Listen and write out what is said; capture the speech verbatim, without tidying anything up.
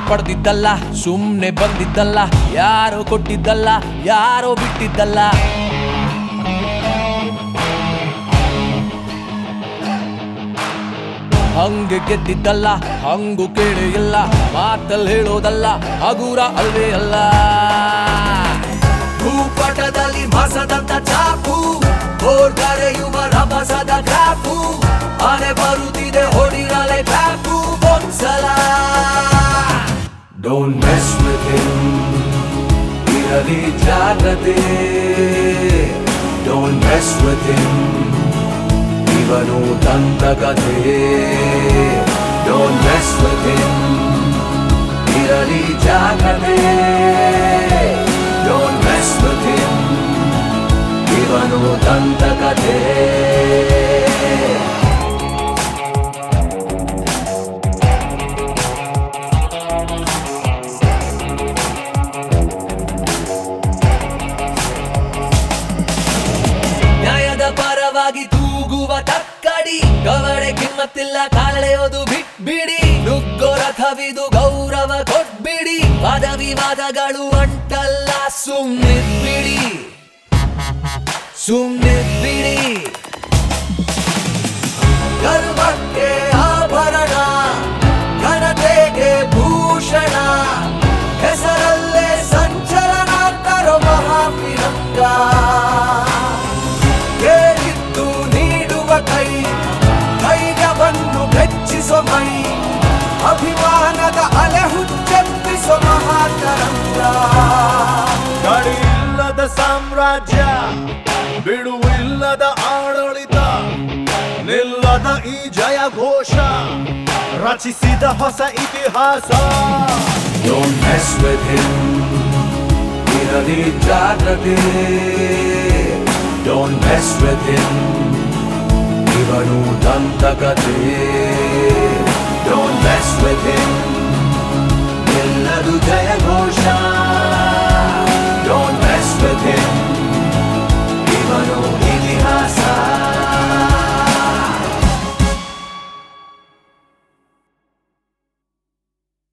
ಪಡೆದಿದ್ದಲ್ಲ, ಸುಮ್ನೆ ಬಂದಿದ್ದಲ್ಲ, ಯಾರೋ ಕೊಟ್ಟಿದ್ದಲ್ಲ, ಯಾರೋ ಬಿಟ್ಟಿದ್ದಲ್ಲ. ಹಂಗೆ ಗೆದ್ದಿದ್ದಲ್ಲ, ಹಂಗು ಕೇಳಿ ಇಲ್ಲ, ಮಾತಲ್ಲಿ ಹೇಳೋದಲ್ಲ, ಹಗುರ ಅಲ್ವೇ ಅಲ್ಲ. ಭೂಪಟದಲ್ಲಿ ಮಸದಂತ ಚಾಪು, ಓರ್ಗರೆಯುವ ರಭಸದ ಗ್ರಾಫು, ಆನೆ ಬರುತ್ತಿದೆ ಹೊಡಿರಲೆ ಬ್ಯಾಪು ಒಂದ್ಸಲ. Don't mess with him, ಇರಲಿ ಜಾಗ್ರತೆ. Don't mess with him, ಇವನು ದಂತಕಥೆ. Don't mess with him, ಇರಲಿ ಜಾಗ್ರತೆ. Don't mess with him, ಇವನು ದಂತಕಥೆ. ನ್ಯಾಯದ ಪರವಾಗಿ ತೂಗುವ ತಕ್ಕಡಿ, ಕವಡೆ ಕಿಮ್ಮತ್ತಿಲ್ಲ ಕಾಲೆಳೆಯೋದು ಬಿಟ್ಬಿಡಿ. ನುಗ್ಗೋ ರಥವಿದು ಗೌರವ ಕೊಟ್ಬಿಡಿ, ವಾದ ವಿವಾದಗಳು ಅಂಟಲ್ಲ ಸುಮ್ನಿರ್ಬಿಡಿ, ಸುಮ್ನಿರ್ಬಿಡಿ. ಗರ್ವಕ್ಕೆ ಆಭರಣ, ಘನತೆಗೆ ಭೂಷಣ, ಹೆಸರಲ್ಲೇ ಸಂಚಲನ ತರೋ ಮಹಾಫಿರಂಗ. ಕೇಳಿದ್ದು ನೀಡುವ ಕೈ, ಧೈರ್ಯವನ್ನು ಹೆಚ್ಚಿಸೋ ಮೈ, ಅಭಿಮಾನದ ಅಲೆ ಹುಚ್ಚೆಪ್ಪಿಸೋ ಮಹಾತರಂಗ. ಗಡಿಯಿಲ್ಲದ ಸಾಮ್ರಾಜ್ಯ, ಬಿಡುವಿಲ್ಲದ ಆಡಳಿತ, ನಿಲ್ಲದ ಈ ಜಯ ಘೋಷ, ರಚಿಸಿದ ಹೊಸ ಇತಿಹಾಸ. Don't mess with him, ಇರಲಿ ಜಾಗ್ರತೆ. Don't mess with him, ಇವನು ದಂತಕಥೆ. Don't mess with him,